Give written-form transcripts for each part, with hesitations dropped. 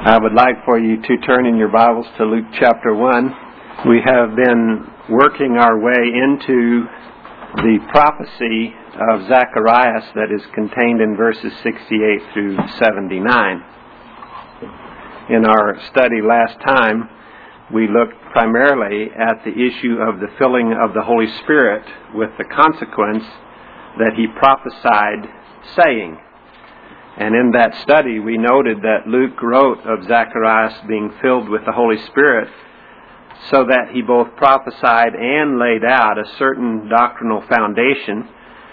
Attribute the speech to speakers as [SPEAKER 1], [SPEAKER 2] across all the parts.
[SPEAKER 1] I would like for you to turn in your Bibles to Luke chapter 1. We have been working our way into the prophecy of Zacharias that is contained in verses 68 through 79. In our study last time, we looked primarily at the issue of the filling of the Holy Spirit with the consequence that he prophesied saying. And in that study, we noted that Luke wrote of Zacharias being filled with the Holy Spirit so that he both prophesied and laid out a certain doctrinal foundation.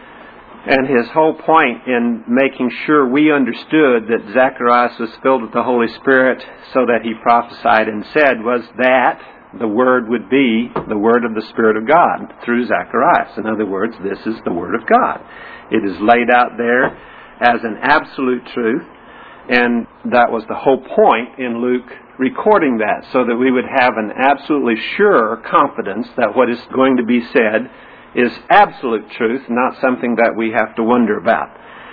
[SPEAKER 1] And his whole point in making sure we understood that Zacharias was filled with the Holy Spirit so that he prophesied and said was that the Word would be the Word of the Spirit of God through Zacharias. In other words, this is the Word of God. It is laid out there as an absolute truth, and that was the whole point in Luke recording that, so that we would have an absolutely sure confidence that what is going to be said is absolute truth, not something that we have to wonder about.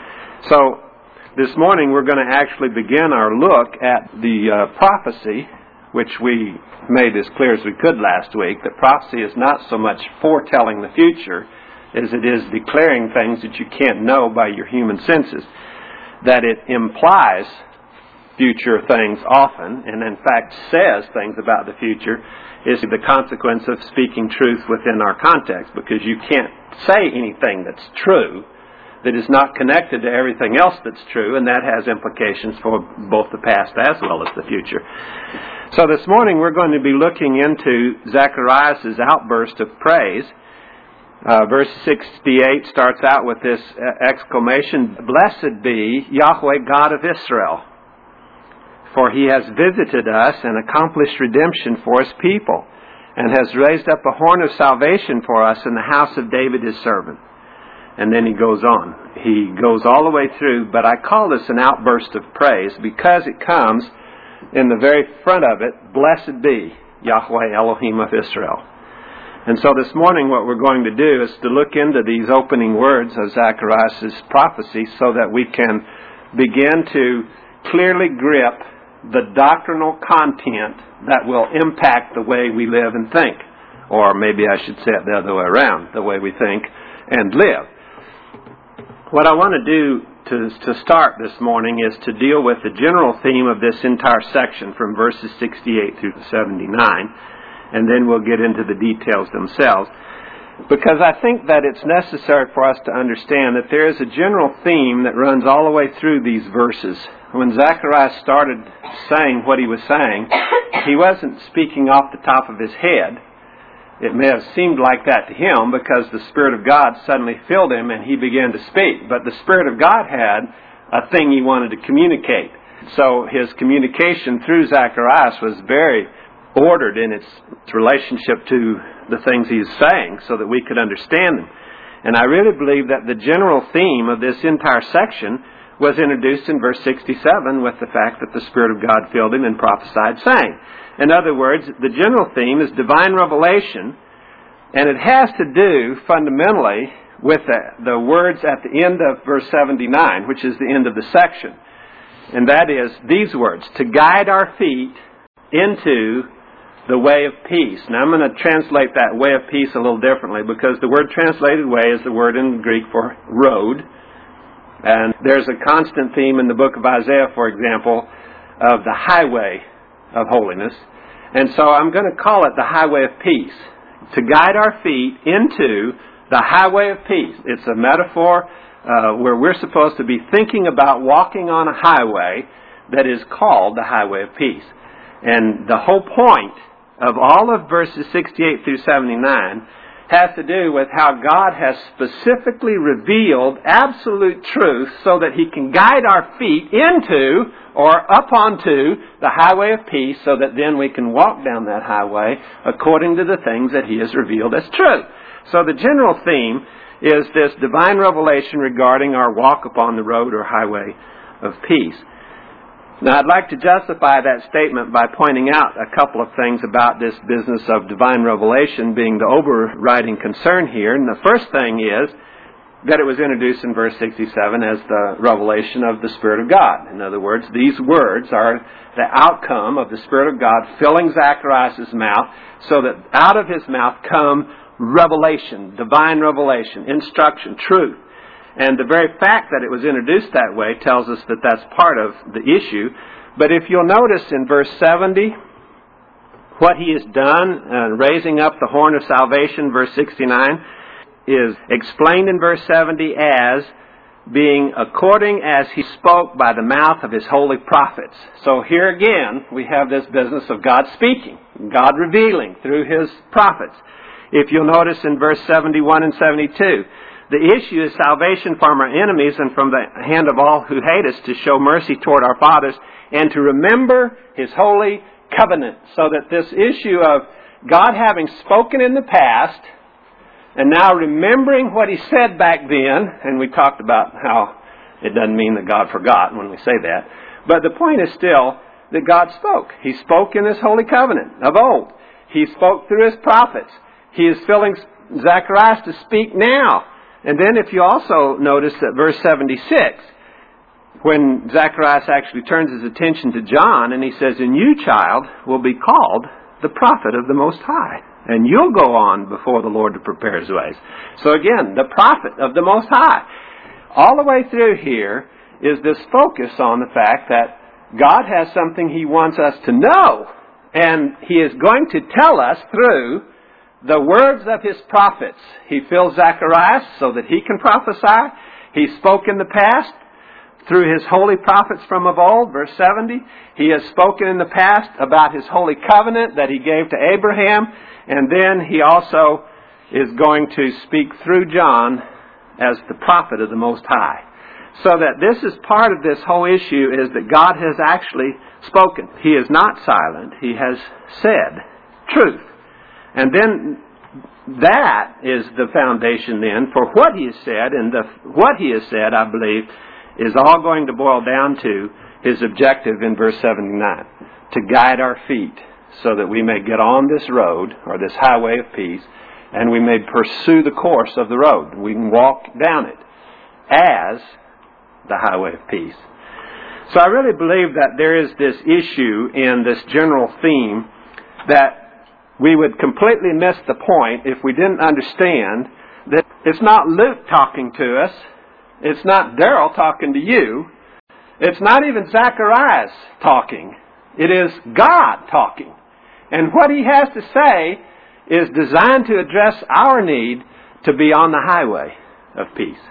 [SPEAKER 1] So this morning we're going to actually begin our look at the prophecy, which we made as clear as we could last week, that prophecy is not so much foretelling the future as it is declaring things that you can't know by your human senses. That it implies future things often, and in fact says things about the future, is the consequence of speaking truth within our context, because you can't say anything that's true that is not connected to everything else that's true, and that has implications for both the past as well as the future. So this morning we're going to be looking into Zacharias' outburst of praise. Verse 68 starts out with this exclamation, "Blessed be Yahweh God of Israel, for he has visited us and accomplished redemption for his people, and has raised up a horn of salvation for us in the house of David his servant." And then he goes on. He goes all the way through, but I call this an outburst of praise because it comes in the very front of it, "Blessed be Yahweh Elohim of Israel." And so this morning what we're going to do is to look into these opening words of Zacharias' prophecy so that we can begin to clearly grip the doctrinal content that will impact the way we live and think. Or maybe I should say it the other way around, the way we think and live. What I want to do to start this morning is to deal with the general theme of this entire section from verses 68 through 79. And then we'll get into the details themselves. Because I think that it's necessary for us to understand that there is a general theme that runs all the way through these verses. When Zacharias started saying what he was saying, he wasn't speaking off the top of his head. It may have seemed like that to him because the Spirit of God suddenly filled him and he began to speak. But the Spirit of God had a thing he wanted to communicate. So his communication through Zacharias was very ordered in its relationship to the things he's saying so that we could understand them. And I really believe that the general theme of this entire section was introduced in verse 67 with the fact that the Spirit of God filled him and prophesied saying. In other words, the general theme is divine revelation, and it has to do fundamentally with the words at the end of verse 79, which is the end of the section. And that is these words, "to guide our feet into the way of peace." Now I'm going to translate that way of peace a little differently because the word translated way is the word in Greek for road. And there's a constant theme in the book of Isaiah, for example, of the highway of holiness. And so I'm going to call it the highway of peace. To guide our feet into the highway of peace. It's a metaphor where we're supposed to be thinking about walking on a highway that is called the highway of peace. And the whole point of all of verses 68 through 79 has to do with how God has specifically revealed absolute truth so that he can guide our feet into or up onto the highway of peace so that then we can walk down that highway according to the things that he has revealed as truth. So the general theme is this divine revelation regarding our walk upon the road or highway of peace. Now, I'd like to justify that statement by pointing out a couple of things about this business of divine revelation being the overriding concern here. And the first thing is that it was introduced in verse 67 as the revelation of the Spirit of God. In other words, these words are the outcome of the Spirit of God filling Zacharias' mouth, so that out of his mouth come revelation, divine revelation, instruction, truth. And the very fact that it was introduced that way tells us that that's part of the issue. But if you'll notice in verse 70, what he has done, raising up the horn of salvation, verse 69, is explained in verse 70 as being according as he spoke by the mouth of his holy prophets. So here again, we have this business of God speaking, God revealing through his prophets. If you'll notice in verse 71 and 72, the issue is salvation from our enemies and from the hand of all who hate us, to show mercy toward our fathers and to remember his holy covenant. So that this issue of God having spoken in the past and now remembering what he said back then, and we talked about how it doesn't mean that God forgot when we say that, but the point is still that God spoke. He spoke in this holy covenant of old. He spoke through his prophets. He is filling Zacharias to speak now. And then if you also notice that verse 76, when Zacharias actually turns his attention to John, and he says, "And you, child, will be called the prophet of the Most High, and you'll go on before the Lord to prepare his ways." So again, the prophet of the Most High. All the way through here is this focus on the fact that God has something he wants us to know, and he is going to tell us through the words of his prophets. He fills Zacharias so that he can prophesy. He spoke in the past through his holy prophets from of old, verse 70. He has spoken in the past about his holy covenant that he gave to Abraham. And then he also is going to speak through John as the prophet of the Most High. So that this is part of this whole issue, is that God has actually spoken. He is not silent. He has said truth. And then that is the foundation then for what he has said. And what he has said, I believe, is all going to boil down to his objective in verse 79. To guide our feet so that we may get on this road, or this highway of peace, and we may pursue the course of the road. We can walk down it as the highway of peace. So I really believe that there is this issue in this general theme that we would completely miss the point if we didn't understand that it's not Luke talking to us. It's not Daryl talking to you. It's not even Zacharias talking. It is God talking. And what he has to say is designed to address our need to be on the highway of peace.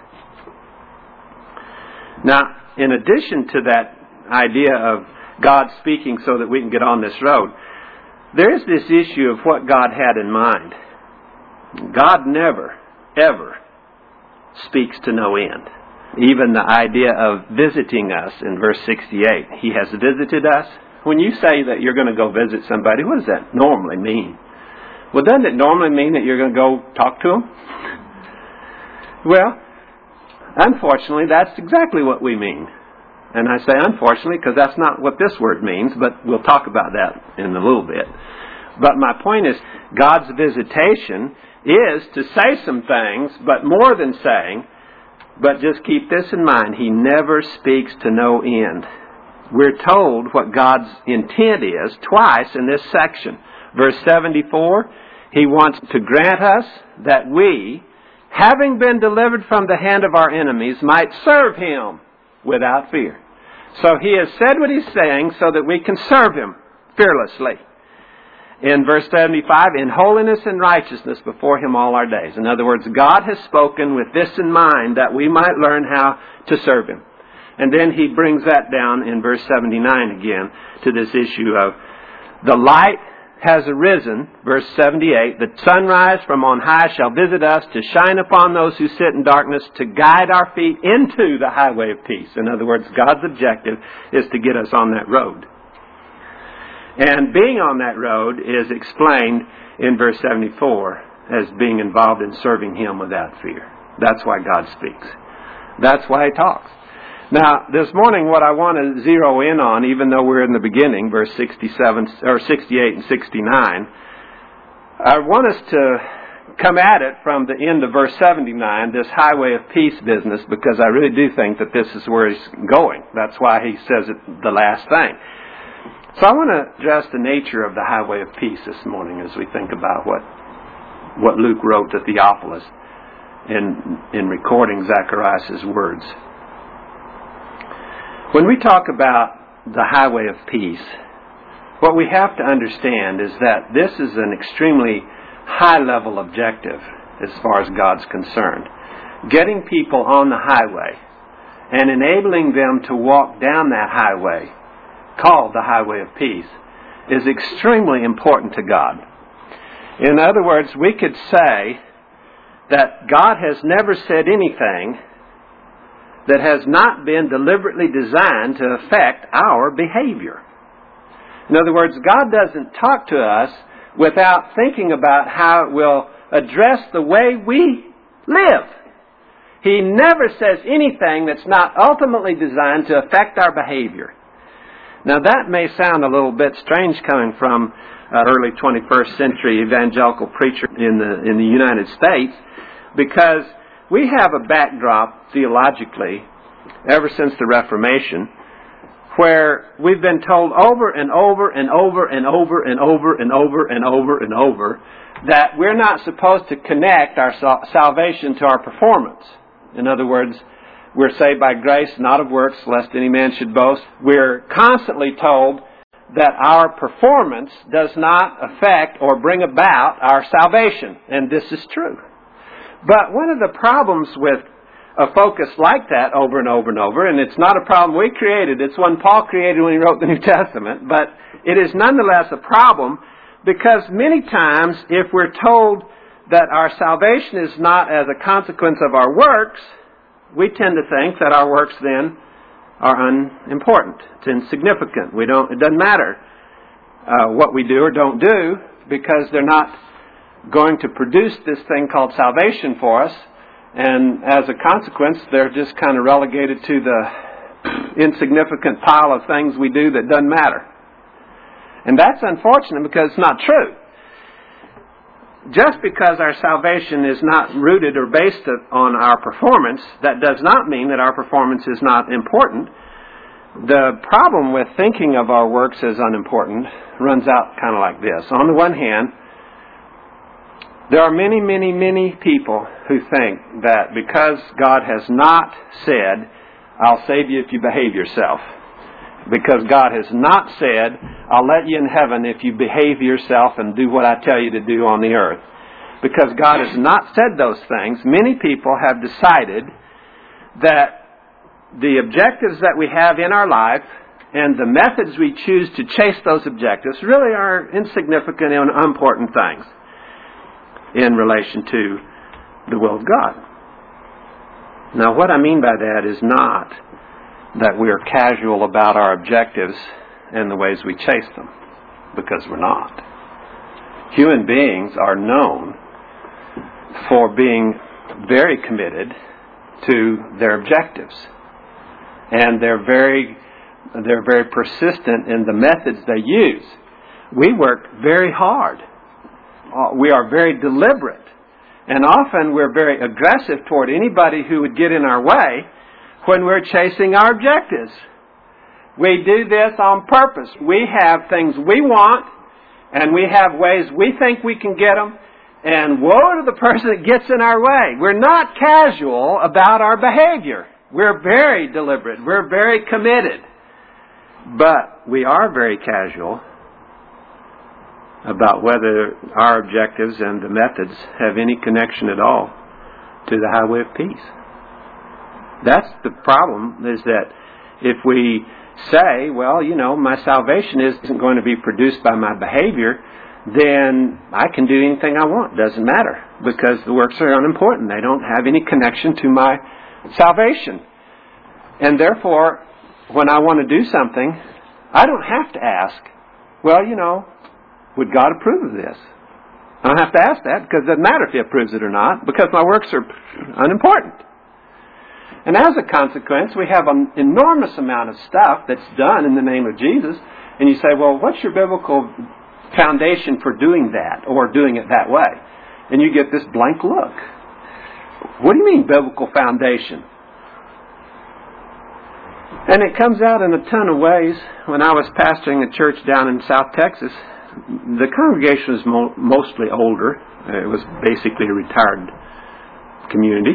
[SPEAKER 1] Now, in addition to that idea of God speaking so that we can get on this road, there is this issue of what God had in mind. God never, ever speaks to no end. Even the idea of visiting us in verse 68. He has visited us. When you say that you're going to go visit somebody, what does that normally mean? Well, doesn't it normally mean that you're going to go talk to them? Well, unfortunately, that's exactly what we mean. And I say unfortunately because that's not what this word means, but we'll talk about that in a little bit. But my point is, God's visitation is to say some things, but more than saying, but just keep this in mind, he never speaks to no end. We're told what God's intent is twice in this section. Verse 74, he wants to grant us that we, having been delivered from the hand of our enemies, might serve him without fear. So he has said what he's saying so that we can serve him fearlessly. In verse 75, in holiness and righteousness before him all our days. In other words, God has spoken with this in mind, that we might learn how to serve him. And then he brings that down in verse 79 again to this issue of the light has arisen, verse 78, the sunrise from on high shall visit us to shine upon those who sit in darkness, to guide our feet into the highway of peace. In other words, God's objective is to get us on that road. And being on that road is explained in verse 74 as being involved in serving him without fear. That's why God speaks. That's why he talks. Now, this morning what I want to zero in on, even though we're in the beginning, verse 67 or 68 and 69, I want us to come at it from the end of verse 79, this highway of peace business, because I really do think that this is where he's going. That's why he says it the last thing. So I want to address the nature of the highway of peace this morning as we think about what Luke wrote to Theophilus in recording Zacharias' words. When we talk about the highway of peace, what we have to understand is that this is an extremely high-level objective as far as God's concerned. Getting people on the highway and enabling them to walk down that highway, called the highway of peace, is extremely important to God. In other words, we could say that God has never said anything that has not been deliberately designed to affect our behavior. In other words, God doesn't talk to us without thinking about how it will address the way we live. He never says anything that's not ultimately designed to affect our behavior. Now that may sound a little bit strange coming from an early 21st century evangelical preacher in the United States, because we have a backdrop theologically ever since the Reformation where we've been told over and over and over and over and over and over and over and over that we're not supposed to connect our salvation to our performance. In other words, we're saved by grace, not of works, lest any man should boast. We're constantly told that our performance does not affect or bring about our salvation, and this is true. But one of the problems with a focus like that over and over and over, and it's not a problem we created, it's one Paul created when he wrote the New Testament, but it is nonetheless a problem because many times if we're told that our salvation is not as a consequence of our works, we tend to think that our works then are unimportant. It's insignificant. It doesn't matter what we do or don't do because they're not going to produce this thing called salvation for us. And as a consequence, they're just kind of relegated to the insignificant pile of things we do that doesn't matter. And that's unfortunate because it's not true. Just because our salvation is not rooted or based on our performance, that does not mean that our performance is not important. The problem with thinking of our works as unimportant runs out kind of like this. On the one hand, there are many, many, many people who think that because God has not said, I'll save you if you behave yourself. Because God has not said, I'll let you in heaven if you behave yourself and do what I tell you to do on the earth. Because God has not said those things, many people have decided that the objectives that we have in our life and the methods we choose to chase those objectives really are insignificant and unimportant things in relation to the will of God. Now, what I mean by that is not that we are casual about our objectives and the ways we chase them, because we're not. Human beings are known for being very committed to their objectives, and they're very persistent in the methods they use. We work very hard. We are very deliberate, and often we're very aggressive toward anybody who would get in our way when we're chasing our objectives. We do this on purpose. We have things we want, and we have ways we think we can get them, and woe to the person that gets in our way. We're not casual about our behavior. We're very deliberate. We're very committed. But we are very casual about whether our objectives and the methods have any connection at all to the highway of peace. That's the problem, is that if we say, well, my salvation isn't going to be produced by my behavior, then I can do anything I want. Doesn't matter, because the works are unimportant. They don't have any connection to my salvation. And therefore, when I want to do something, I don't have to ask, well, would God approve of this? I don't have to ask that, because it doesn't matter if He approves it or not, because my works are unimportant. And as a consequence, we have an enormous amount of stuff that's done in the name of Jesus. And you say, well, what's your biblical foundation for doing that or doing it that way? And you get this blank look. What do you mean, biblical foundation? And it comes out in a ton of ways. When I was pastoring a church down in South Texas, the congregation was mostly older. It was basically a retired community.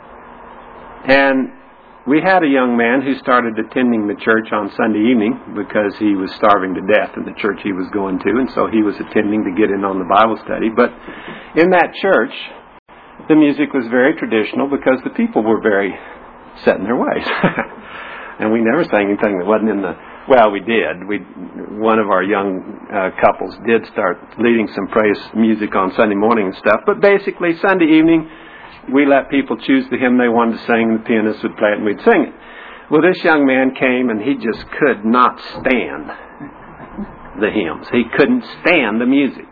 [SPEAKER 1] And we had a young man who started attending the church on Sunday evening because he was starving to death in the church he was going to, and so he was attending to get in on the Bible study. But in that church, the music was very traditional because the people were very set in their ways. And we never sang anything that wasn't in the... Well, we did. One of our young couples did start leading some praise music on Sunday morning and stuff. But basically, Sunday evening, we let people choose the hymn they wanted to sing, and the pianist would play it, and we'd sing it. Well, this young man came, and he just could not stand the hymns. He couldn't stand the music.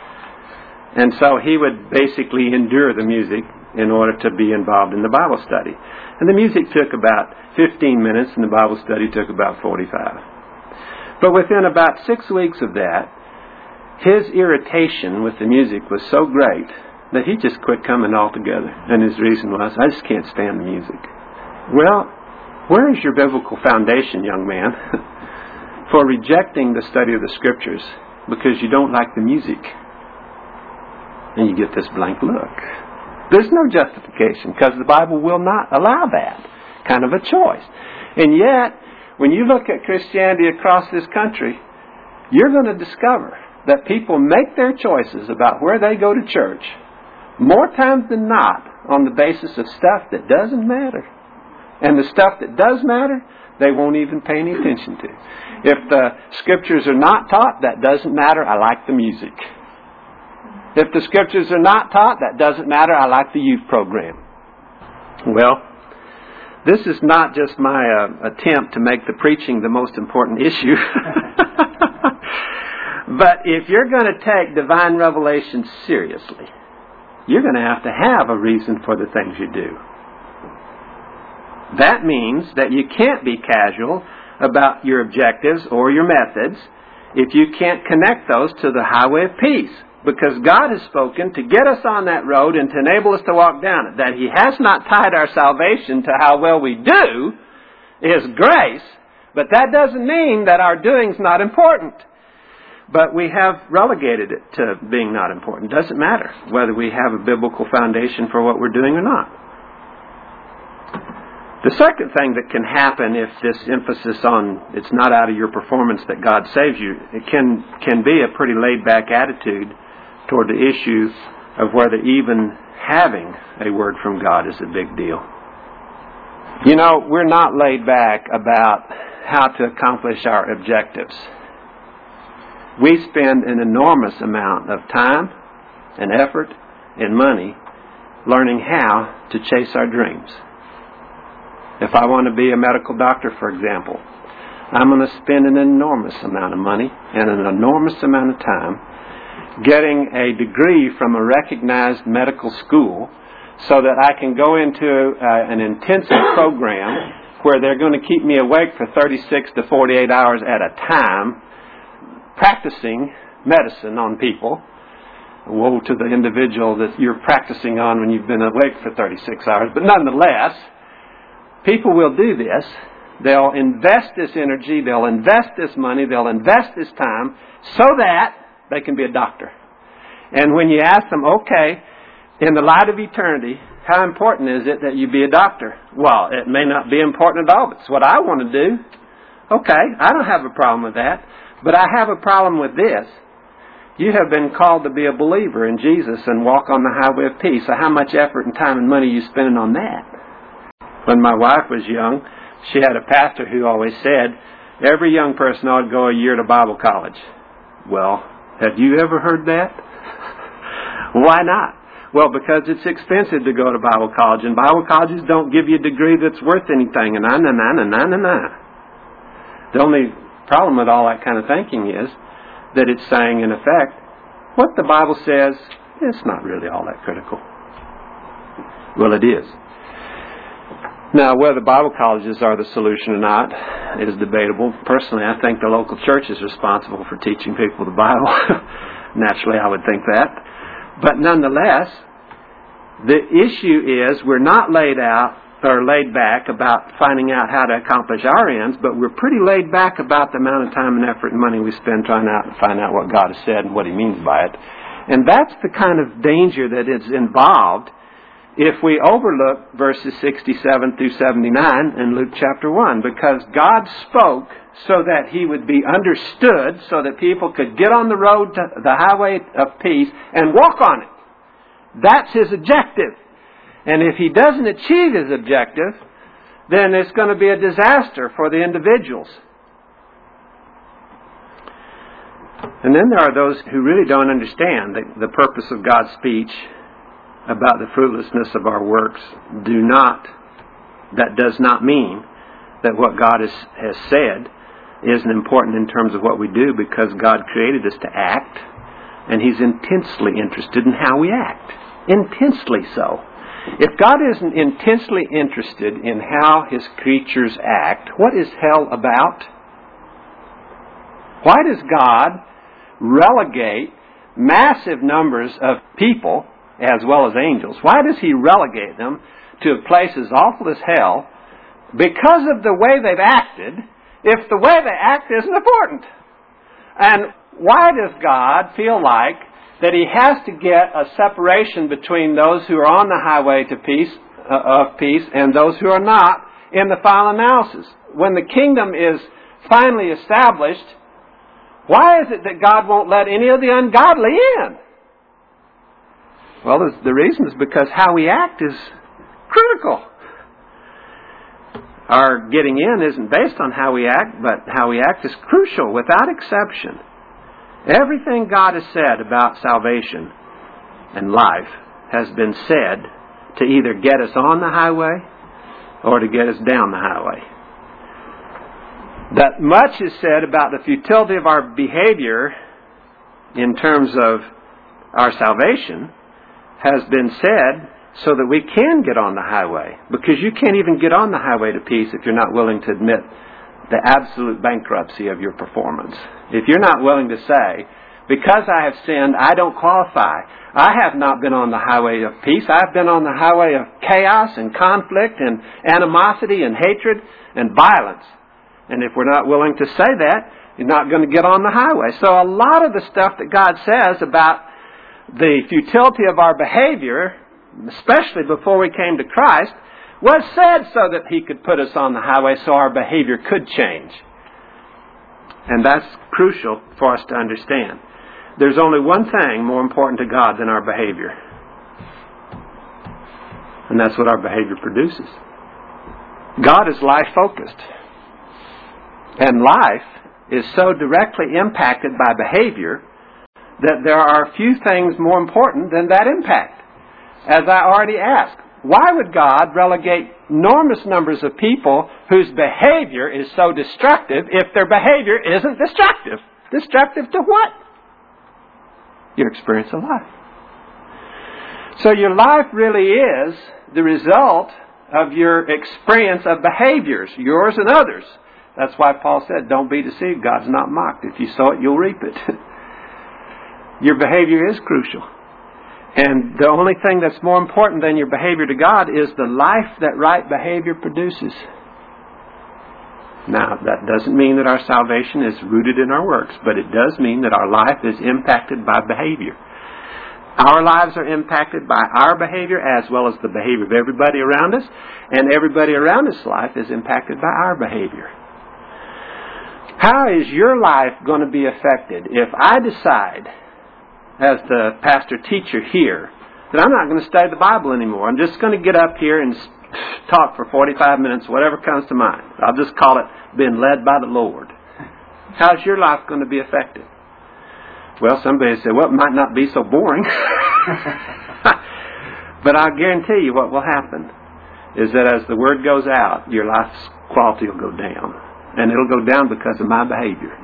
[SPEAKER 1] And so he would basically endure the music in order to be involved in the Bible study. And the music took about 15 minutes, and the Bible study took about 45. But within about 6 weeks of that, his irritation with the music was so great that he just quit coming altogether. And his reason was, I just can't stand the music. Well, where is your biblical foundation, young man, for rejecting the study of the Scriptures because you don't like the music? And you get this blank look. There's no justification because the Bible will not allow that kind of a choice. And yet, when you look at Christianity across this country, you're going to discover that people make their choices about where they go to church more times than not on the basis of stuff that doesn't matter. And the stuff that does matter, they won't even pay any attention to. If the Scriptures are not taught, that doesn't matter. I like the music. If the Scriptures are not taught, that doesn't matter. I like the youth program. Well, this is not just my attempt to make the preaching the most important issue. But if you're going to take divine revelation seriously, you're going to have a reason for the things you do. That means that you can't be casual about your objectives or your methods if you can't connect those to the highway of peace. Because God has spoken to get us on that road and to enable us to walk down it. That He has not tied our salvation to how well we do is grace, but that doesn't mean that our doing's not important. But we have relegated it to being not important. It doesn't matter whether we have a biblical foundation for what we're doing or not. The second thing that can happen if this emphasis on it's not out of your performance that God saves you, it can be a pretty laid-back attitude toward the issue of whether even having a word from God is a big deal. You know, we're not laid back about how to accomplish our objectives. We spend an enormous amount of time and effort and money learning how to chase our dreams. If I want to be a medical doctor, for example, I'm going to spend an enormous amount of money and an enormous amount of time getting a degree from a recognized medical school so that I can go into an intensive program where they're going to keep me awake for 36 to 48 hours at a time practicing medicine on people. Woe to the individual that you're practicing on when you've been awake for 36 hours. But nonetheless, people will do this. They'll invest this energy, they'll invest this money, they'll invest this time so that they can be a doctor. And when you ask them, okay, in the light of eternity, how important is it that you be a doctor? Well, it may not be important at all, but it's what I want to do. Okay, I don't have a problem with that. But I have a problem with this. You have been called to be a believer in Jesus and walk on the highway of peace. So how much effort and time and money are you spending on that? When my wife was young, she had a pastor who always said, every young person ought to go a year to Bible college. Well, have you ever heard that? Why not? Well, because it's expensive to go to Bible college, and Bible colleges don't give you a degree that's worth anything, and The only problem with all that kind of thinking is that it's saying, in effect, what the Bible says, it's not really all that critical. Well, it is. Now, whether Bible colleges are the solution or not is debatable. Personally, I think the local church is responsible for teaching people the Bible. Naturally, I would think that. But nonetheless, the issue is we're not laid back about finding out how to accomplish our ends, but we're pretty laid back about the amount of time and effort and money we spend trying to find out what God has said and what He means by it. And that's the kind of danger that is involved if we overlook verses 67 through 79 in Luke chapter 1, because God spoke so that He would be understood, so that people could get on the road to the highway of peace and walk on it. That's His objective. And if He doesn't achieve His objective, then it's going to be a disaster for the individuals. And then there are those who really don't understand the purpose of God's speech about the fruitlessness of our works. That does not mean that what God has said isn't important in terms of what we do, because God created us to act, and He's intensely interested in how we act. Intensely so. If God isn't intensely interested in how His creatures act, what is hell about? Why does God relegate massive numbers of people, as well as angels? Why does He relegate them to a place as awful as hell because of the way they've acted, if the way they act isn't important? And why does God feel like that He has to get a separation between those who are on the highway to peace and those who are not in the final analysis? When the kingdom is finally established, why is it that God won't let any of the ungodly in? Well, the reason is because how we act is critical. Our getting in isn't based on how we act, but how we act is crucial, without exception. Everything God has said about salvation and life has been said to either get us on the highway or to get us down the highway. That much is said about the futility of our behavior in terms of our salvation has been said so that we can get on the highway. Because you can't even get on the highway to peace if you're not willing to admit the absolute bankruptcy of your performance. If you're not willing to say, because I have sinned, I don't qualify. I have not been on the highway of peace. I've been on the highway of chaos and conflict and animosity and hatred and violence. And if we're not willing to say that, you're not going to get on the highway. So a lot of the stuff that God says about the futility of our behavior, especially before we came to Christ, was said so that He could put us on the highway so our behavior could change. And that's crucial for us to understand. There's only one thing more important to God than our behavior. And that's what our behavior produces. God is life-focused. And life is so directly impacted by behavior that there are few things more important than that impact. As I already asked, why would God relegate enormous numbers of people whose behavior is so destructive if their behavior isn't destructive? Destructive to what? Your experience of life. So your life really is the result of your experience of behaviors, yours and others. That's why Paul said, don't be deceived. God's not mocked. If you sow it, you'll reap it. Your behavior is crucial. And the only thing that's more important than your behavior to God is the life that right behavior produces. Now, that doesn't mean that our salvation is rooted in our works, but it does mean that our life is impacted by behavior. Our lives are impacted by our behavior as well as the behavior of everybody around us, and everybody around us' life is impacted by our behavior. How is your life going to be affected if I decide, as the pastor-teacher here, that I'm not going to study the Bible anymore? I'm just going to get up here and talk for 45 minutes, whatever comes to mind. I'll just call it being led by the Lord. How's your life going to be affected? Well, somebody said, well, it might not be so boring. But I guarantee you what will happen is that as the word goes out, your life's quality will go down. And it'll go down because of my behavior.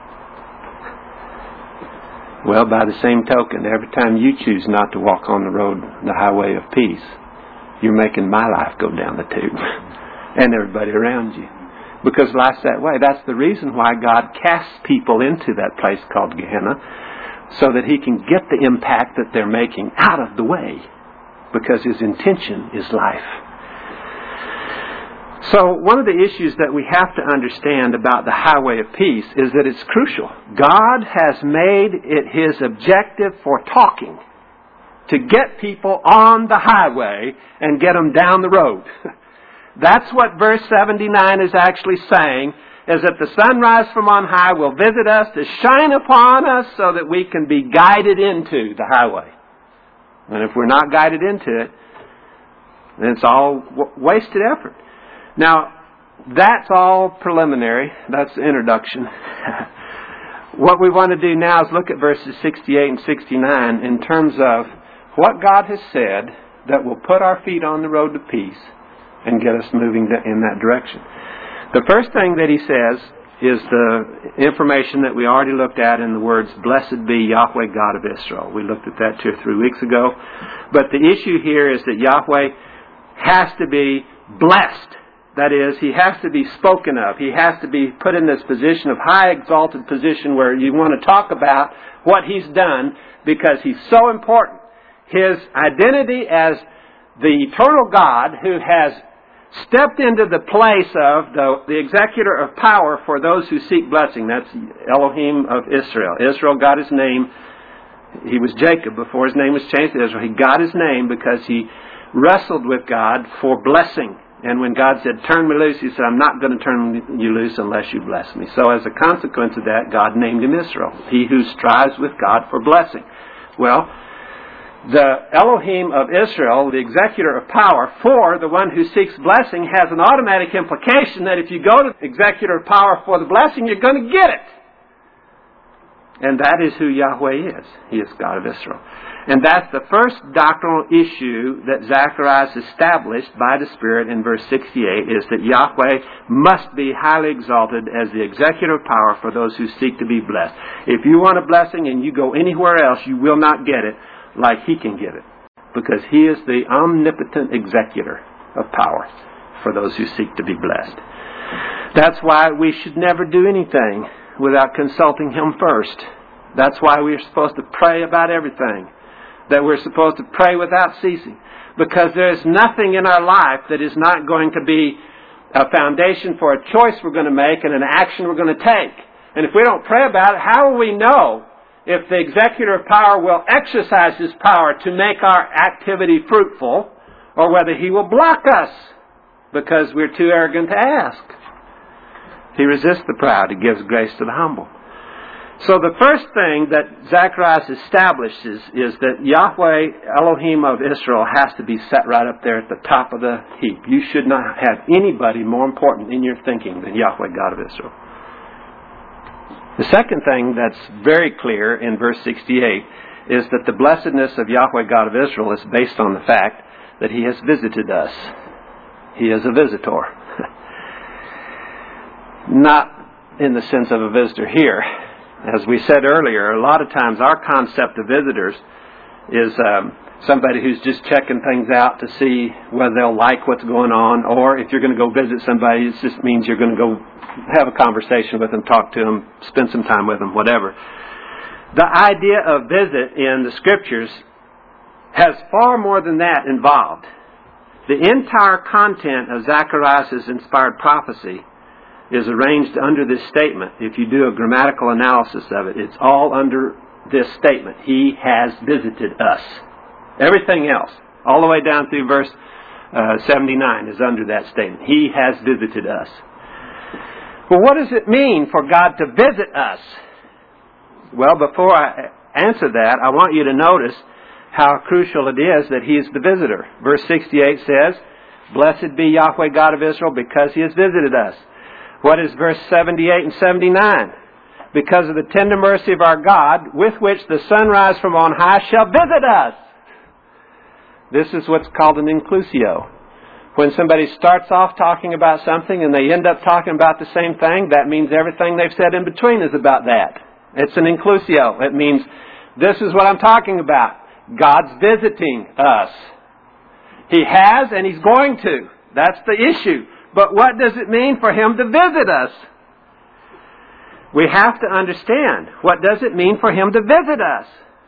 [SPEAKER 1] Well, by the same token, every time you choose not to walk on the road, the highway of peace, you're making my life go down the tube. And everybody around you. Because life's that way. That's the reason why God casts people into that place called Gehenna, so that He can get the impact that they're making out of the way, because His intention is life. So one of the issues that we have to understand about the highway of peace is that it's crucial. God has made it His objective for talking to get people on the highway and get them down the road. That's what verse 79 is actually saying, is that the sunrise from on high will visit us to shine upon us so that we can be guided into the highway. And if we're not guided into it, then it's all wasted effort. Now, that's all preliminary. That's the introduction. What we want to do now is look at verses 68 and 69 in terms of what God has said that will put our feet on the road to peace and get us moving in that direction. The first thing that He says is the information that we already looked at in the words, "Blessed be Yahweh God of Israel." We looked at that 2 or 3 weeks ago. But the issue here is that Yahweh has to be blessed. That is, He has to be spoken of. He has to be put in this position of high exalted position where you want to talk about what He's done because He's so important. His identity as the eternal God who has stepped into the place of the executor of power for those who seek blessing. That's Elohim of Israel. Israel got his name. He was Jacob before his name was changed to Israel. He got his name because he wrestled with God for blessing. And when God said, "Turn me loose," He said, "I'm not going to turn you loose unless you bless me." So as a consequence of that, God named him Israel, he who strives with God for blessing. Well, the Elohim of Israel, the executor of power for the one who seeks blessing, has an automatic implication that if you go to the executor of power for the blessing, you're going to get it. And that is who Yahweh is. He is God of Israel. And that's the first doctrinal issue that Zacharias established by the Spirit in verse 68, is that Yahweh must be highly exalted as the executor of power for those who seek to be blessed. If you want a blessing and you go anywhere else, you will not get it like He can give it, because He is the omnipotent executor of power for those who seek to be blessed. That's why we should never do anything without consulting Him first. That's why we're supposed to pray about everything, that we're supposed to pray without ceasing, because there's nothing in our life that is not going to be a foundation for a choice we're going to make and an action we're going to take. And if we don't pray about it, how will we know if the executor of power will exercise his power to make our activity fruitful, or whether he will block us because we're too arrogant to ask? He resists the proud. He gives grace to the humble. So the first thing that Zacharias establishes is that Yahweh, Elohim of Israel, has to be set right up there at the top of the heap. You should not have anybody more important in your thinking than Yahweh, God of Israel. The second thing that's very clear in verse 68 is that the blessedness of Yahweh, God of Israel, is based on the fact that He has visited us. He is a visitor. Not in the sense of a visitor here. As we said earlier, a lot of times our concept of visitors is somebody who's just checking things out to see whether they'll like what's going on, or if you're going to go visit somebody, it just means you're going to go have a conversation with them, talk to them, spend some time with them, whatever. The idea of visit in the Scriptures has far more than that involved. The entire content of Zacharias' inspired prophecy is arranged under this statement. If you do a grammatical analysis of it, it's all under this statement. He has visited us. Everything else, all the way down through verse 79, is under that statement. He has visited us. Well, what does it mean for God to visit us? Well, before I answer that, I want you to notice how crucial it is that He is the visitor. Verse 68 says, "Blessed be Yahweh God of Israel, because He has visited us." What is verse 78 and 79? "Because of the tender mercy of our God, with which the sunrise from on high shall visit us." This is what's called an inclusio. When somebody starts off talking about something and they end up talking about the same thing, that means everything they've said in between is about that. It's an inclusio. It means, this is what I'm talking about. God's visiting us. He has and He's going to. That's the issue. But what does it mean for Him to visit us? we have to understand, what does it mean for Him to visit us?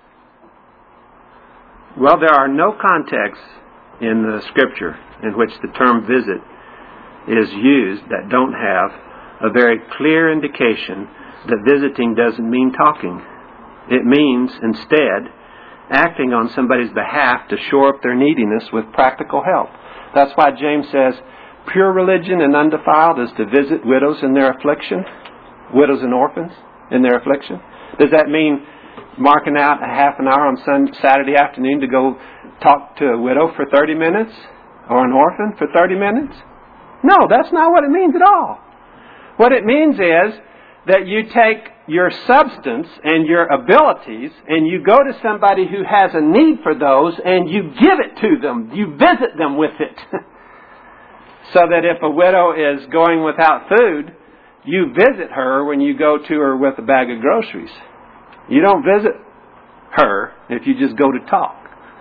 [SPEAKER 1] Well, there are no contexts in the Scripture in which the term visit is used that don't have a very clear indication that visiting doesn't mean talking. It means, instead, acting on somebody's behalf to shore up their neediness with practical help. That's why James says, pure religion and undefiled is to visit widows in their affliction, widows and orphans in their affliction. Does that mean marking out a half an hour on Saturday afternoon to go talk to a widow for 30 minutes or an orphan for 30 minutes? No, that's not what it means at all. What it means is that you take your substance and your abilities and you go to somebody who has a need for those and you give it to them. You visit them with it. So that if a widow is going without food, you visit her when you go to her with a bag of groceries. You don't visit her if you just go to talk.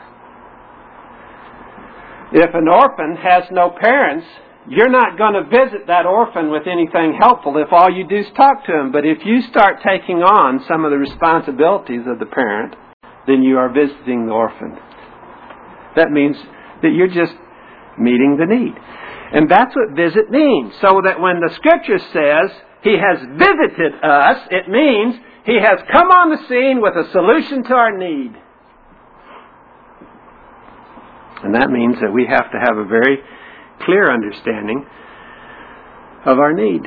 [SPEAKER 1] If an orphan has no parents, you're not going to visit that orphan with anything helpful if all you do is talk to him. But if you start taking on some of the responsibilities of the parent, then you are visiting the orphan. That means that you're just meeting the need. And that's what visit means. So that when the Scripture says He has visited us, it means He has come on the scene with a solution to our need. And that means that we have to have a very clear understanding of our need.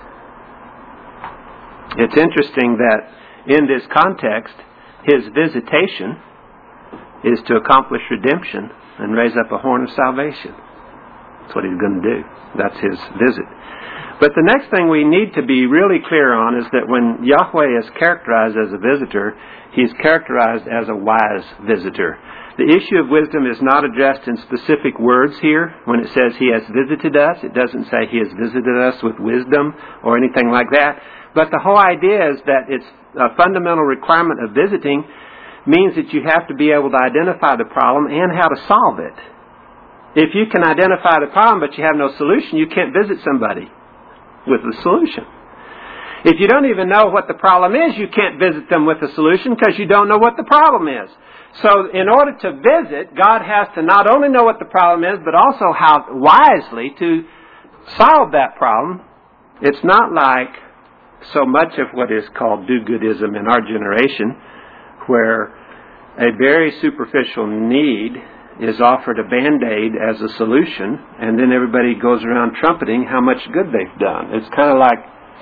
[SPEAKER 1] It's interesting that in this context, His visitation is to accomplish redemption and raise up a horn of salvation. That's what He's going to do. That's His visit. But the next thing we need to be really clear on is that when Yahweh is characterized as a visitor, He's characterized as a wise visitor. The issue of wisdom is not addressed in specific words here. When it says He has visited us, it doesn't say He has visited us with wisdom or anything like that. But the whole idea is that it's a fundamental requirement of visiting means that you have to be able to identify the problem and how to solve it. If you can identify the problem but you have no solution, you can't visit somebody with the solution. If you don't even know what the problem is, you can't visit them with a solution because you don't know what the problem is. So in order to visit, God has to not only know what the problem is, but also how wisely to solve that problem. It's not like so much of what is called do-goodism in our generation, where a very superficial need is offered a Band-Aid as a solution, and then everybody goes around trumpeting how much good they've done. It's kind of like,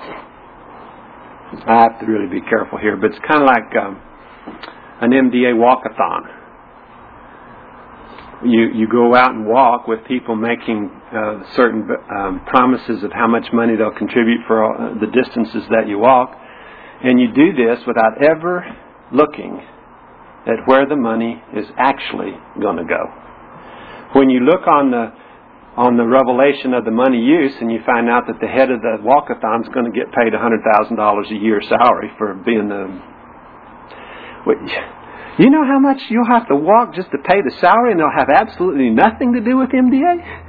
[SPEAKER 1] I have to really be careful here, but it's kind of like an MDA walkathon. You go out and walk with people making certain promises of how much money they'll contribute for the distances that you walk, and you do this without ever looking at where the money is actually going to go. When you look on the revelation of the money use and you find out that the head of the walkathon is going to get paid $100,000 a year salary for being the... You know how much you'll have to walk just to pay the salary and they'll have absolutely nothing to do with MDA?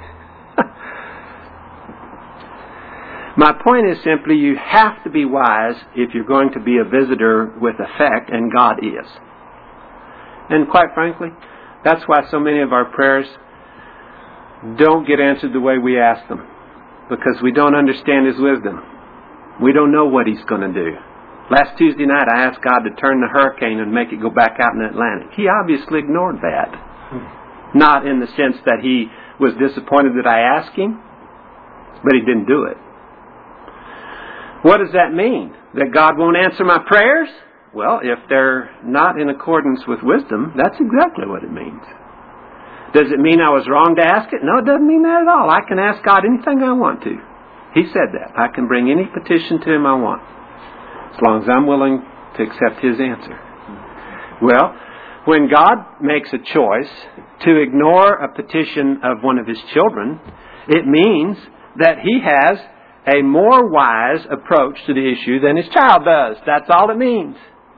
[SPEAKER 1] My point is simply you have to be wise if you're going to be a visitor with effect, and God is. And quite frankly, that's why so many of our prayers don't get answered the way we ask them. Because we don't understand His wisdom. We don't know what He's going to do. Last Tuesday night I asked God to turn the hurricane and make it go back out in the Atlantic. He obviously ignored that. Not in the sense that He was disappointed that I asked Him, but He didn't do it. What does that mean? That God won't answer my prayers? Well, if they're not in accordance with wisdom, that's exactly what it means. Does it mean I was wrong to ask it? No, it doesn't mean that at all. I can ask God anything I want to. He said that. I can bring any petition to Him I want, as long as I'm willing to accept His answer. Well, when God makes a choice to ignore a petition of one of His children, it means that He has a more wise approach to the issue than His child does. That's all it means.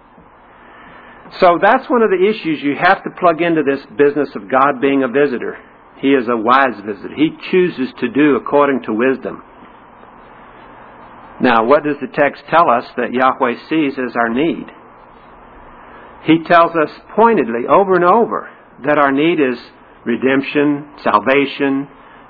[SPEAKER 1] So that's one of the issues you have to plug into this business of God being a visitor. He is a wise visitor. He chooses to do according to wisdom. Now, what does the text tell us that Yahweh sees as our need? He tells us pointedly over and over that our need is redemption, salvation.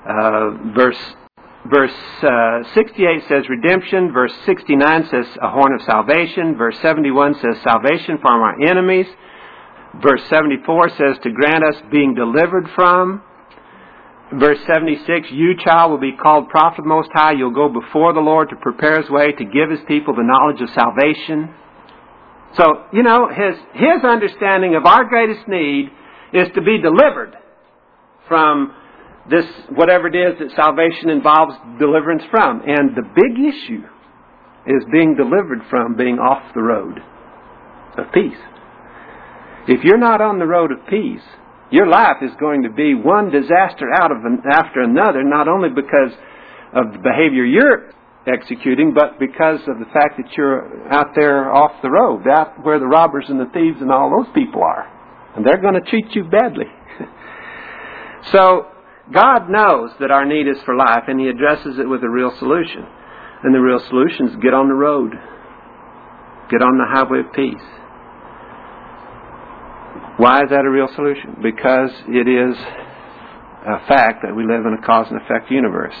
[SPEAKER 1] Verse 68 says redemption. Verse 69 says a horn of salvation. Verse 71 says salvation from our enemies. Verse 74 says to grant us being delivered from. Verse 76, you, child, will be called prophet of the Most High. You'll go before the Lord to prepare His way, to give His people the knowledge of salvation. So, His understanding of our greatest need is to be delivered from this, whatever it is that salvation involves deliverance from. And the big issue is being delivered from being off the road of peace. If you're not on the road of peace, your life is going to be one disaster after another, not only because of the behavior you're executing, but because of the fact that you're out there off the road, out where the robbers and the thieves and all those people are. And they're going to treat you badly. So, God knows that our need is for life, and He addresses it with a real solution. And the real solution is get on the road. Get on the highway of peace. Why is that a real solution? Because it is a fact that we live in a cause and effect universe.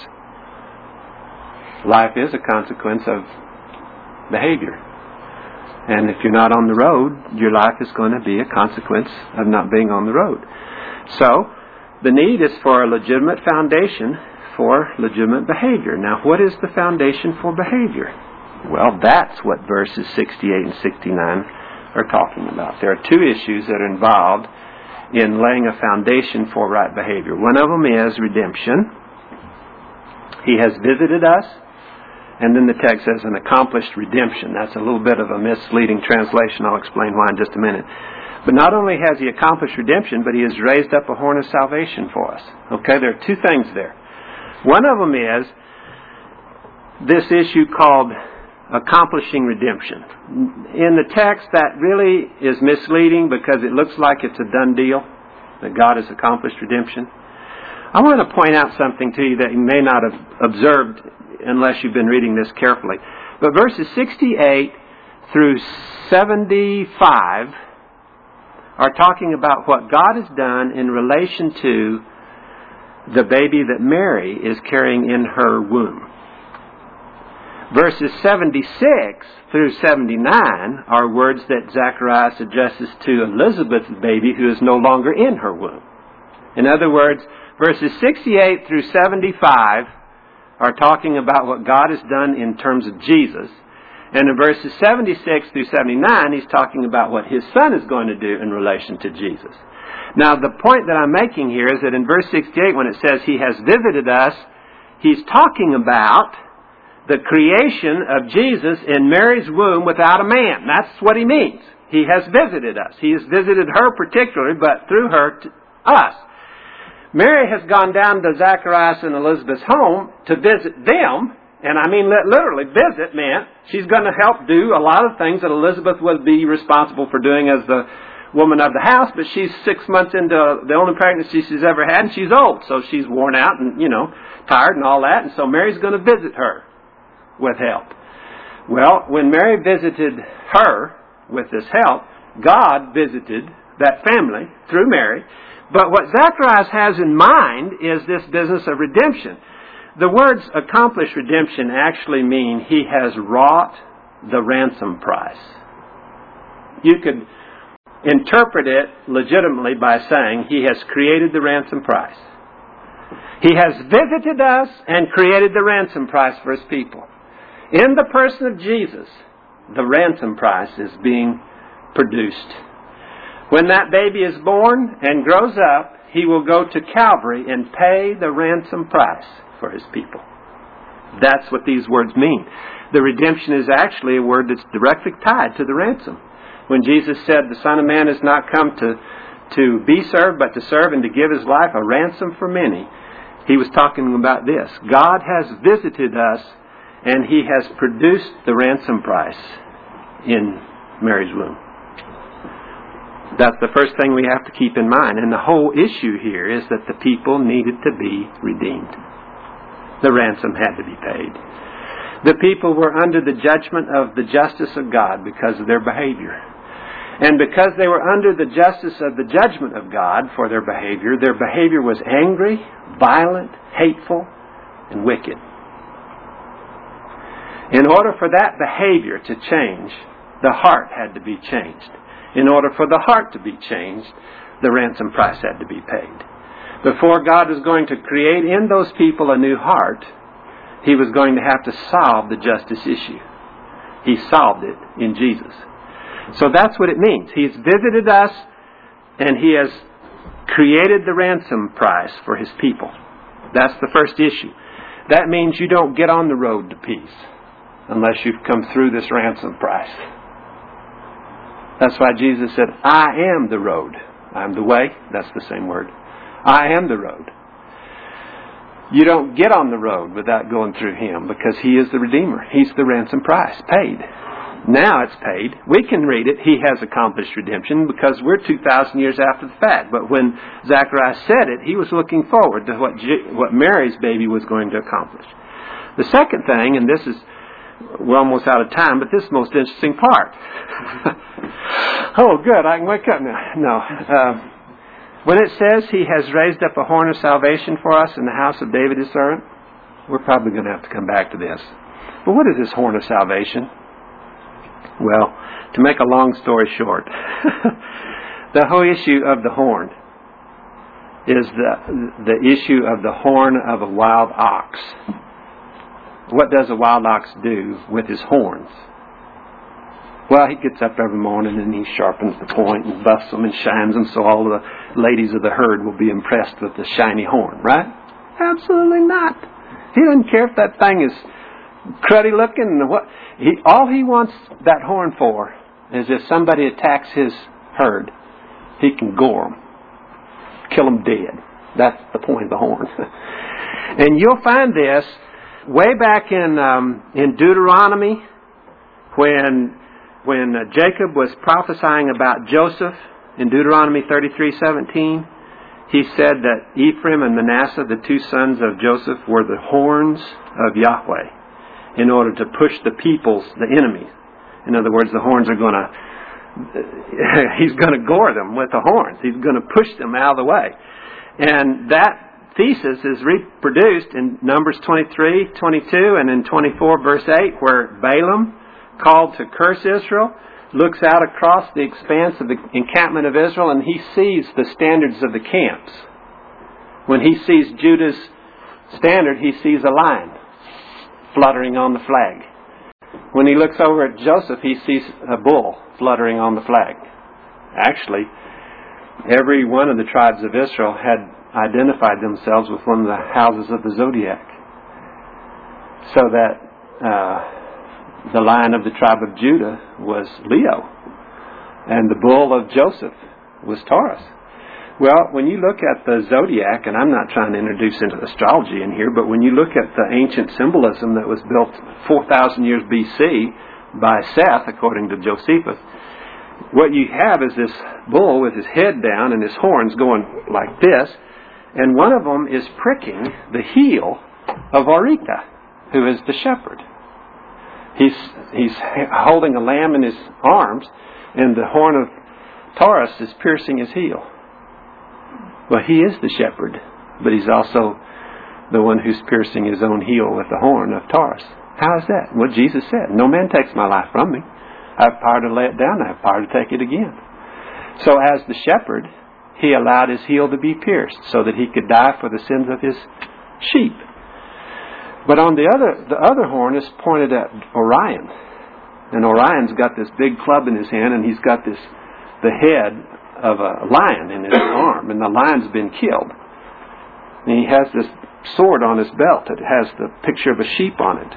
[SPEAKER 1] Life is a consequence of behavior. And if you're not on the road, your life is going to be a consequence of not being on the road. So, the need is for a legitimate foundation for legitimate behavior. Now, what is the foundation for behavior? Well, that's what verses 68 and 69 are talking about. There are two issues that are involved in laying a foundation for right behavior. One of them is redemption. He has visited us. And then the text says an accomplished redemption. That's a little bit of a misleading translation. I'll explain why in just a minute. But not only has He accomplished redemption, but He has raised up a horn of salvation for us. Okay, there are two things there. One of them is this issue called accomplishing redemption. In the text, that really is misleading because it looks like it's a done deal, that God has accomplished redemption. I want to point out something to you that you may not have observed unless you've been reading this carefully. But verses 68 through 75 are talking about what God has done in relation to the baby that Mary is carrying in her womb. Verses 76 through 79 are words that Zacharias addresses to Elizabeth's baby who is no longer in her womb. In other words, verses 68 through 75 are talking about what God has done in terms of Jesus. And in verses 76 through 79, He's talking about what His Son is going to do in relation to Jesus. Now, the point that I'm making here is that in verse 68, when it says He has visited us, He's talking about the creation of Jesus in Mary's womb without a man. That's what He means. He has visited us. He has visited her particularly, but through her to us. Mary has gone down to Zacharias and Elizabeth's home to visit them. And I mean literally visit meant she's going to help do a lot of things that Elizabeth would be responsible for doing as the woman of the house. But she's 6 months into the only pregnancy she's ever had, and she's old. So she's worn out and, tired and all that. And so Mary's going to visit her with help. Well, when Mary visited her with this help, God visited that family through Mary. But what Zacharias has in mind is this business of redemption. The words accomplish redemption actually mean He has wrought the ransom price. You could interpret it legitimately by saying He has created the ransom price. He has visited us and created the ransom price for His people. In the person of Jesus, the ransom price is being produced. When that baby is born and grows up, he will go to Calvary and pay the ransom price for His people. That's what these words mean. The redemption is actually a word that's directly tied to the ransom. When Jesus said, the Son of Man has not come to be served, but to serve and to give His life a ransom for many, He was talking about this. God has visited us and He has produced the ransom price in Mary's womb. That's the first thing we have to keep in mind. And the whole issue here is that the people needed to be redeemed. The ransom had to be paid. The people were under the judgment of the justice of God because of their behavior. And because they were under the justice of the judgment of God for their behavior was angry, violent, hateful, and wicked. In order for that behavior to change, the heart had to be changed. In order for the heart to be changed, the ransom price had to be paid. Before God was going to create in those people a new heart, He was going to have to solve the justice issue. He solved it in Jesus. So that's what it means. He's visited us and He has created the ransom price for His people. That's the first issue. That means you don't get on the road to peace unless you've come through this ransom price. That's why Jesus said, I am the road. I'm the way. That's the same word. I am the road. You don't get on the road without going through Him because He is the Redeemer. He's the ransom price paid. Now it's paid. We can read it. He has accomplished redemption because we're 2,000 years after the fact. But when Zacharias said it, he was looking forward to what Mary's baby was going to accomplish. The second thing, and this is, we're almost out of time, but this is the most interesting part. Oh, good. I can wake up now. No. When it says He has raised up a horn of salvation for us in the house of David His servant, we're probably going to have to come back to this. But what is this horn of salvation? Well, to make a long story short, the whole issue of the horn is the issue of the horn of a wild ox. What does a wild ox do with his horns? Well, he gets up every morning and he sharpens the point and buffs them and shines them so all the ladies of the herd will be impressed with the shiny horn, right? Absolutely not. He doesn't care if that thing is cruddy looking. All he wants that horn for is if somebody attacks his herd, he can gore them, kill them dead. That's the point of the horn. And you'll find this way back in Deuteronomy when Jacob was prophesying about Joseph in Deuteronomy 33:17. He said that Ephraim and Manasseh, the two sons of Joseph, were the horns of Yahweh in order to push the peoples, the enemies. In other words, the horns are going to, He's going to gore them with the horns. He's going to push them out of the way. And that thesis is reproduced in Numbers 23:22 and in 24 verse 8, where Balaam, called to curse Israel, looks out across the expanse of the encampment of Israel and he sees the standards of the camps. When he sees Judah's standard, he sees a lion fluttering on the flag. When he looks over at Joseph, he sees a bull fluttering on the flag. Actually, every one of the tribes of Israel had identified themselves with one of the houses of the zodiac. So that the lion of the tribe of Judah was Leo, and the bull of Joseph was Taurus. Well, when you look at the zodiac, and I'm not trying to introduce into astrology in here, but when you look at the ancient symbolism that was built 4,000 years BC by Seth, according to Josephus, what you have is this bull with his head down and his horns going like this, and one of them is pricking the heel of Orika, who is the shepherd. He's holding a lamb in his arms, and the horn of Taurus is piercing his heel. Well, he is the shepherd, but he's also the one who's piercing his own heel with the horn of Taurus. How is that? Well, Jesus said, no man takes my life from me. I have power to lay it down. I have power to take it again. So as the shepherd, he allowed his heel to be pierced so that he could die for the sins of his sheep. But on the other horn is pointed at Orion. And Orion's got this big club in his hand, and he's got the head of a lion in his arm, and the lion's been killed. And he has this sword on his belt that has the picture of a sheep on it.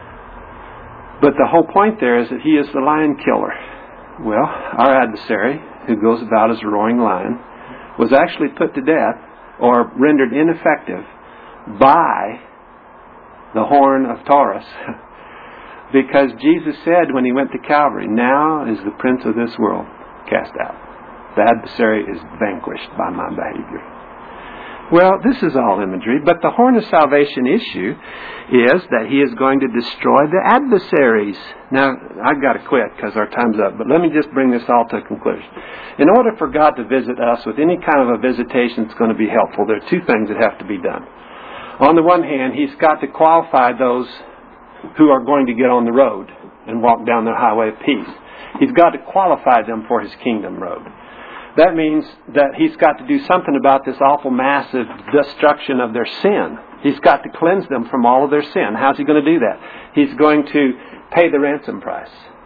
[SPEAKER 1] But the whole point there is that he is the lion killer. Well, our adversary, who goes about as a roaring lion, was actually put to death or rendered ineffective by the horn of Taurus. Because Jesus said when he went to Calvary, now is the prince of this world cast out. The adversary is vanquished by my behavior. Well, this is all imagery, but the horn of salvation issue is that He is going to destroy the adversaries. Now, I've got to quit because our time's up, but let me just bring this all to a conclusion. In order for God to visit us with any kind of a visitation that's going to be helpful, there are two things that have to be done. On the one hand, He's got to qualify those who are going to get on the road and walk down the highway of peace. He's got to qualify them for His kingdom road. That means that He's got to do something about this awful massive destruction of their sin. He's got to cleanse them from all of their sin. How's He going to do that? He's going to pay the ransom price.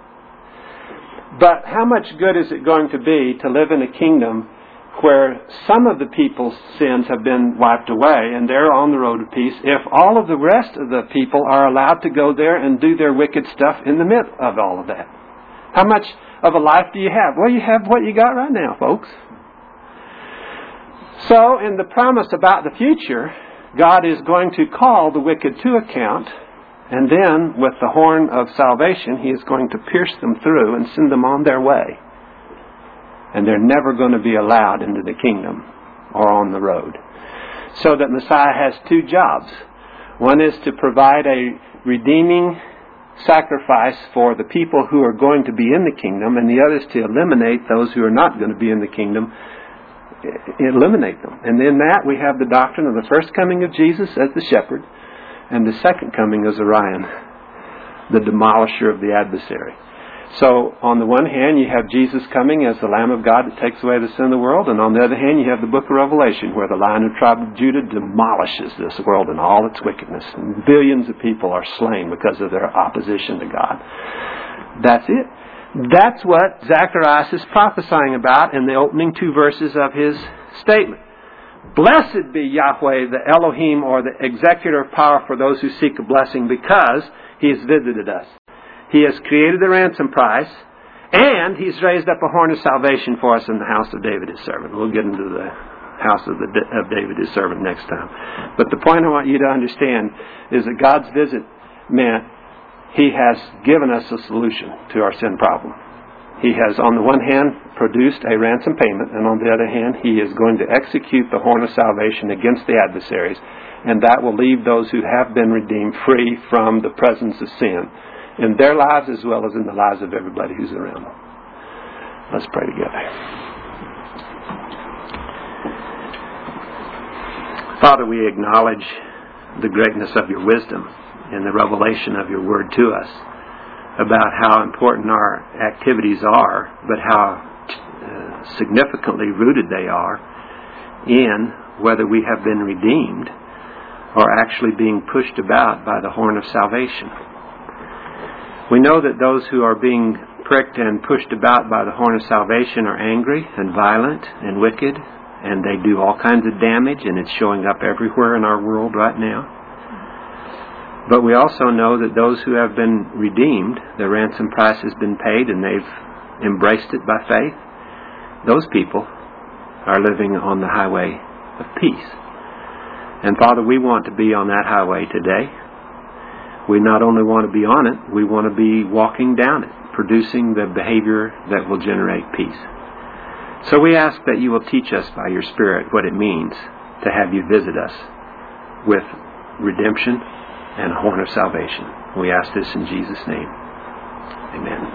[SPEAKER 1] But how much good is it going to be to live in a kingdom where some of the people's sins have been wiped away and they're on the road to peace if all of the rest of the people are allowed to go there and do their wicked stuff in the midst of all of that? How much of a life do you have? Well, you have what you got right now, folks. So, in the promise about the future, God is going to call the wicked to account, and then, with the horn of salvation, He is going to pierce them through and send them on their way. And they're never going to be allowed into the kingdom or on the road. So that Messiah has two jobs. One is to provide a redeeming sacrifice for the people who are going to be in the kingdom, and the other is to eliminate those who are not going to be in the kingdom. Eliminate them. And in that we have the doctrine of the first coming of Jesus as the shepherd, and the second coming as Orion, the demolisher of the adversary. So, on the one hand, you have Jesus coming as the Lamb of God that takes away the sin of the world, and on the other hand, you have the book of Revelation, where the Lion of the tribe of Judah demolishes this world and all its wickedness. And billions of people are slain because of their opposition to God. That's it. That's what Zacharias is prophesying about in the opening two verses of his statement. Blessed be Yahweh, the Elohim, or the executor of power for those who seek a blessing, because He has visited us. He has created the ransom price, and He's raised up a horn of salvation for us in the house of David His servant. We'll get into the house of David His servant next time. But the point I want you to understand is that God's visit meant He has given us a solution to our sin problem. He has, on the one hand, produced a ransom payment, and on the other hand, He is going to execute the horn of salvation against the adversaries, and that will leave those who have been redeemed free from the presence of sin in their lives as well as in the lives of everybody who's around them. Let's pray together. Father, we acknowledge the greatness of Your wisdom and the revelation of Your word to us about how important our activities are, but how significantly rooted they are in whether we have been redeemed or actually being pushed about by the horn of salvation. We know that those who are being pricked and pushed about by the horn of salvation are angry and violent and wicked, and they do all kinds of damage, and it's showing up everywhere in our world right now. But we also know that those who have been redeemed, their ransom price has been paid, and they've embraced it by faith. Those people are living on the highway of peace. And Father, we want to be on that highway today. We not only want to be on it, we want to be walking down it, producing the behavior that will generate peace. So we ask that You will teach us by Your Spirit what it means to have You visit us with redemption and a horn of salvation. We ask this in Jesus' name. Amen.